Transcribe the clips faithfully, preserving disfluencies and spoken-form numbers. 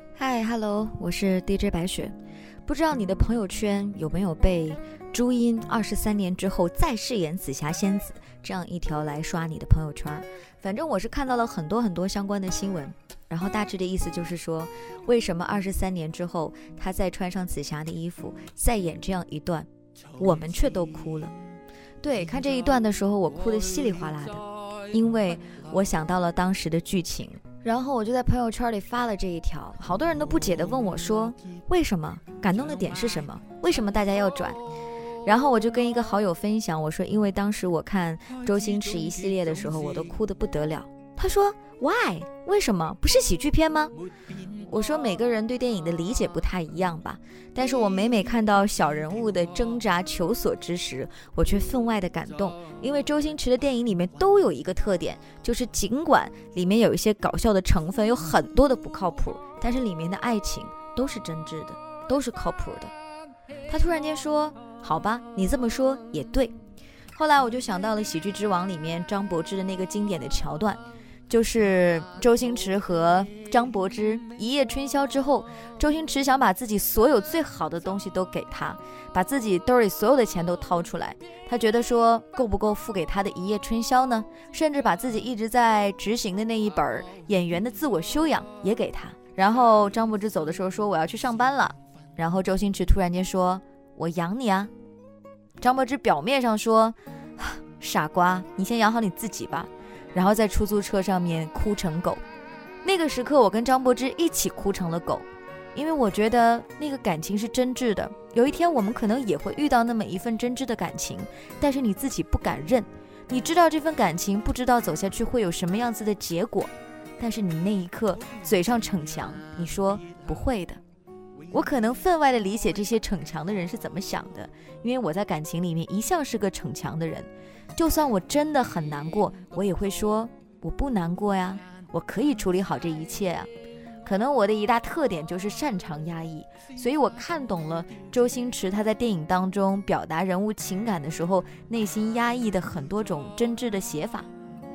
嗨 ，Hello， 我是 D J 白雪。不知道你的朋友圈有没有被朱茵二十三年之后再饰演紫霞仙子这样一条来刷你的朋友圈？反正我是看到了很多很多相关的新闻，然后大致的意思就是说，为什么二十三年之后她再穿上紫霞的衣服再演这样一段，我们却都哭了。对，看这一段的时候我哭得稀里哗啦的，因为我想到了当时的剧情。然后我就在朋友圈里发了这一条，好多人都不解地问我说，为什么？感动的点是什么？为什么大家要转？然后我就跟一个好友分享，我说因为当时我看周星驰一系列的时候我都哭得不得了。他说 Why？ 为什么？不是喜剧片吗？我说每个人对电影的理解不太一样吧，但是我每每看到小人物的挣扎求索之时，我却分外的感动。因为周星驰的电影里面都有一个特点，就是尽管里面有一些搞笑的成分，有很多的不靠谱，但是里面的爱情都是真挚的，都是靠谱的。他突然间说，好吧，你这么说也对。后来我就想到了喜剧之王里面张柏芝的那个经典的桥段，就是周星驰和张柏芝一夜春宵之后，周星驰想把自己所有最好的东西都给他，把自己兜里所有的钱都掏出来，他觉得说够不够付给他的一夜春宵呢？甚至把自己一直在执行的那一本演员的自我修养也给他。然后张柏芝走的时候说我要去上班了，然后周星驰突然间说我养你啊。张柏芝表面上说傻瓜，你先养好你自己吧，然后在出租车上面哭成狗。那个时刻我跟张柏芝一起哭成了狗，因为我觉得那个感情是真挚的，有一天我们可能也会遇到那么一份真挚的感情，但是你自己不敢认，你知道这份感情不知道走下去会有什么样子的结果，但是你那一刻嘴上逞强，你说不会的。我可能分外的理解这些逞强的人是怎么想的，因为我在感情里面一向是个逞强的人，就算我真的很难过，我也会说我不难过呀，我可以处理好这一切呀。可能我的一大特点就是擅长压抑，所以我看懂了周星驰他在电影当中表达人物情感的时候内心压抑的很多种真挚的写法。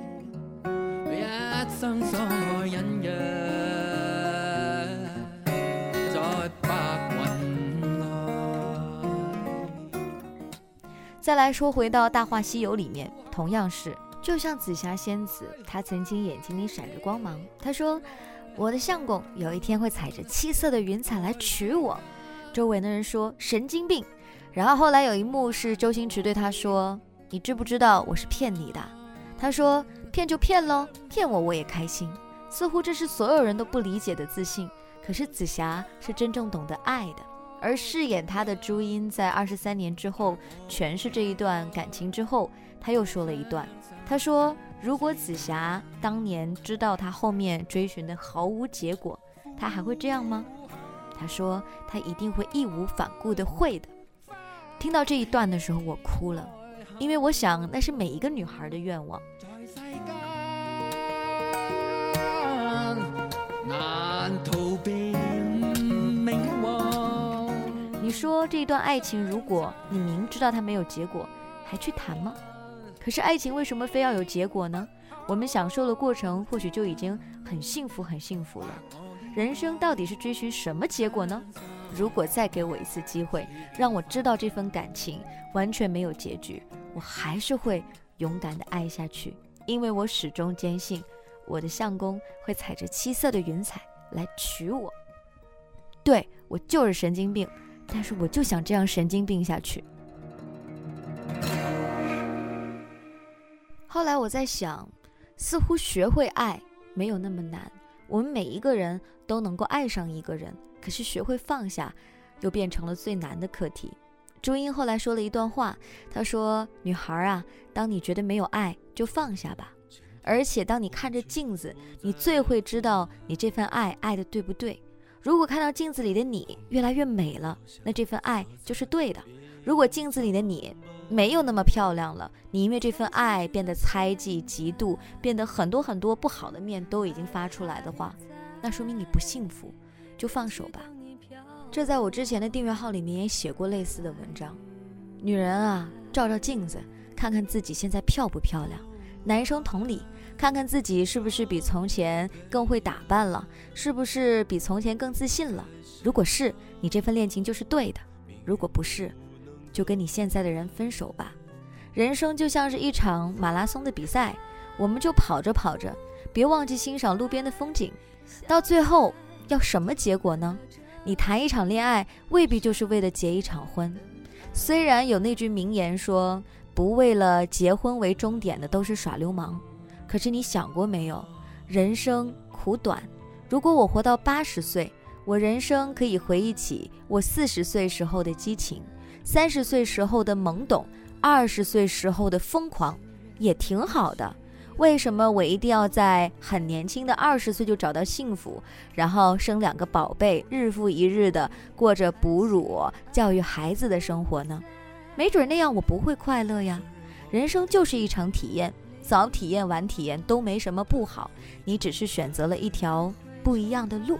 再来说回到《大话西游》里面，同样是就像紫霞仙子，她曾经眼睛里闪着光芒，她说我的相公有一天会踩着七色的云彩来娶我。周围的人说神经病。然后后来有一幕是周星驰对他说，你知不知道我是骗你的？他说骗就骗咯，骗我我也开心。似乎这是所有人都不理解的自信，可是紫霞是真正懂得爱的。而饰演她的朱茵在二十三年之后诠释这一段感情之后，她又说了一段，她说如果紫霞当年知道她后面追寻的毫无结果，她还会这样吗？她说她一定会义无反顾的会的。听到这一段的时候我哭了，因为我想那是每一个女孩的愿望。难逃避你说这一段爱情，如果你明知道它没有结果，还去谈吗？可是爱情为什么非要有结果呢？我们享受的过程或许就已经很幸福很幸福了。人生到底是追寻什么结果呢？如果再给我一次机会，让我知道这份感情完全没有结局，我还是会勇敢地爱下去，因为我始终坚信我的相公会踩着七色的云彩来娶我。对，我就是神经病，但是我就想这样神经病下去。后来我在想，似乎学会爱没有那么难，我们每一个人都能够爱上一个人，可是学会放下又变成了最难的课题。朱茵后来说了一段话，她说女孩啊，当你觉得没有爱就放下吧，而且当你看着镜子，你最会知道你这份爱爱的对不对。如果看到镜子里的你越来越美了，那这份爱就是对的。如果镜子里的你没有那么漂亮了，你因为这份爱变得猜忌、嫉妒，变得很多很多不好的面都已经发出来的话，那说明你不幸福，就放手吧。这在我之前的订阅号里面也写过类似的文章。女人啊，照照镜子，看看自己现在漂不漂亮。男生同理， 看看自己是不是比从前更会打扮了，是不是比从前更自信了。如果是，你这份恋情就是对的；如果不是，就跟你现在的人分手吧。人生就像是一场马拉松的比赛，我们就跑着跑着，别忘记欣赏路边的风景。到最后要什么结果呢？你谈一场恋爱未必就是为了结一场婚。虽然有那句名言说，不为了结婚为终点的都是耍流氓，可是你想过没有，人生苦短，如果我活到八十岁，我人生可以回忆起我四十岁时候的激情，三十岁时候的懵懂，二十岁时候的疯狂，也挺好的。为什么我一定要在很年轻的二十岁就找到幸福，然后生两个宝贝，日复一日的过着哺乳教育孩子的生活呢？没准那样我不会快乐呀。人生就是一场体验，早体验晚体验都没什么不好，你只是选择了一条不一样的路。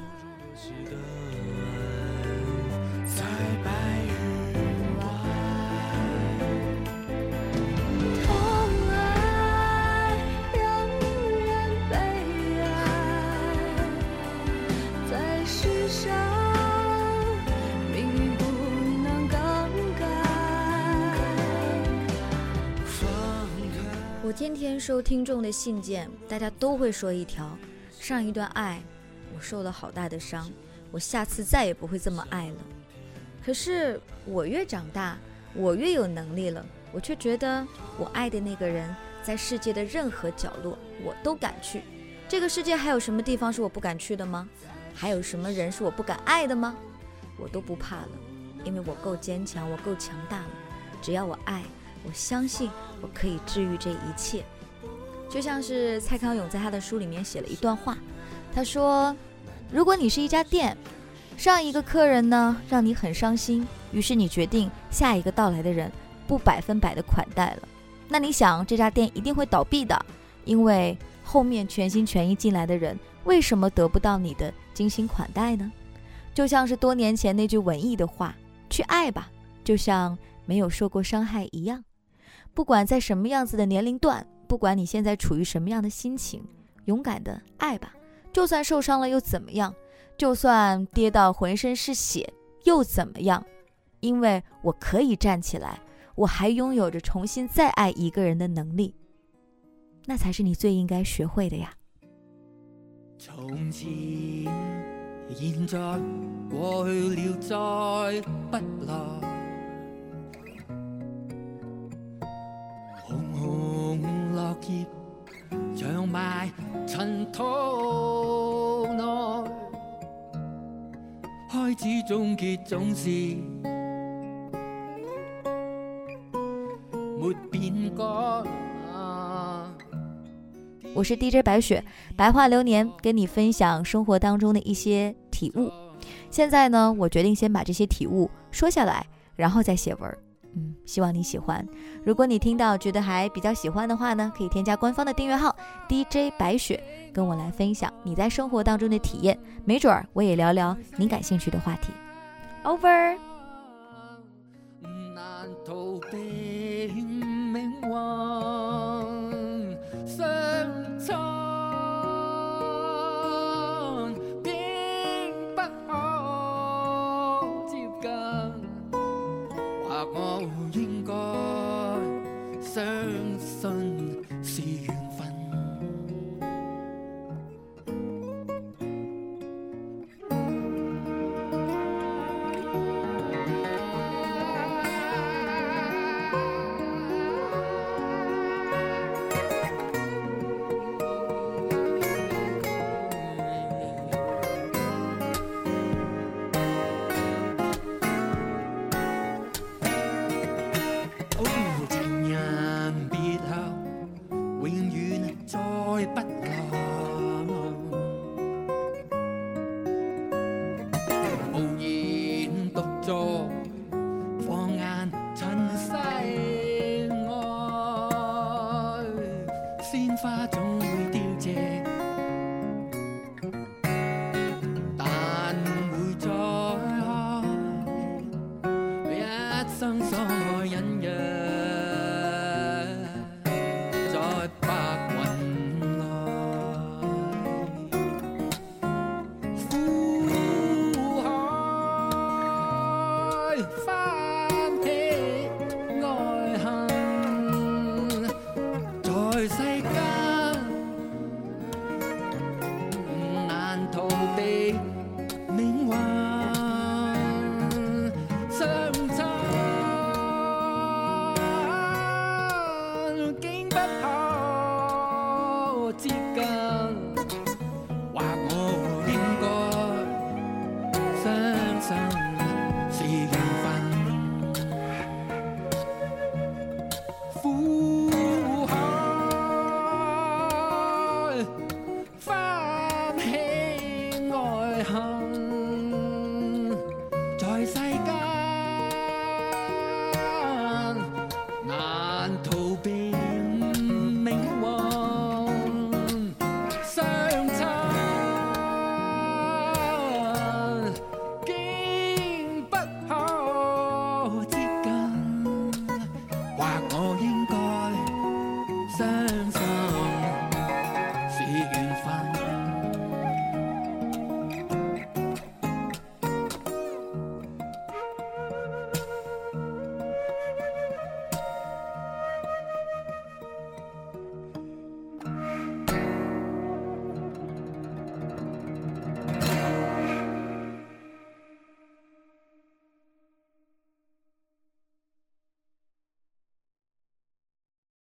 我天天收听众的信件，大家都会说一条：上一段爱我受了好大的伤，我下次再也不会这么爱了。可是我越长大，我越有能力了，我却觉得我爱的那个人在世界的任何角落我都敢去。这个世界还有什么地方是我不敢去的吗？还有什么人是我不敢爱的吗？我都不怕了，因为我够坚强，我够强大了。只要我爱，我相信我可以治愈这一切。就像是蔡康永在他的书里面写了一段话，他说，如果你是一家店，上一个客人呢让你很伤心，于是你决定下一个到来的人不百分百的款待了，那你想这家店一定会倒闭的，因为后面全心全意进来的人为什么得不到你的精心款待呢？就像是多年前那句文艺的话，去爱吧，就像没有受过伤害一样。不管在什么样子的年龄段，不管你现在处于什么样的心情，勇敢的爱吧，就算受伤了又怎么样？就算跌到浑身是血又怎么样？因为我可以站起来，我还拥有着重新再爱一个人的能力，那才是你最应该学会的呀。 从前现在过去了再不来，红红落叶长埋尘土内，开始终结总是没变改。 我是 D J 白雪，白话流年，跟你分享生活当中的一些体悟。现在呢，我决定先把这些体悟说下来，然后再写文。嗯，希望你喜欢。如果你听到觉得还比较喜欢的话呢，可以添加官方的订阅号 D J 白雪，跟我来分享你在生活当中的体验，没准儿我也聊聊你感兴趣的话题。Over。 难逃避命运相衬，并不可接近，或我應該相信是緣分。花總會凋謝，但會再開，一生所愛隱約在白雲內。 恨，在世間難逃避命運相親，竟不可接近，或我應該相信。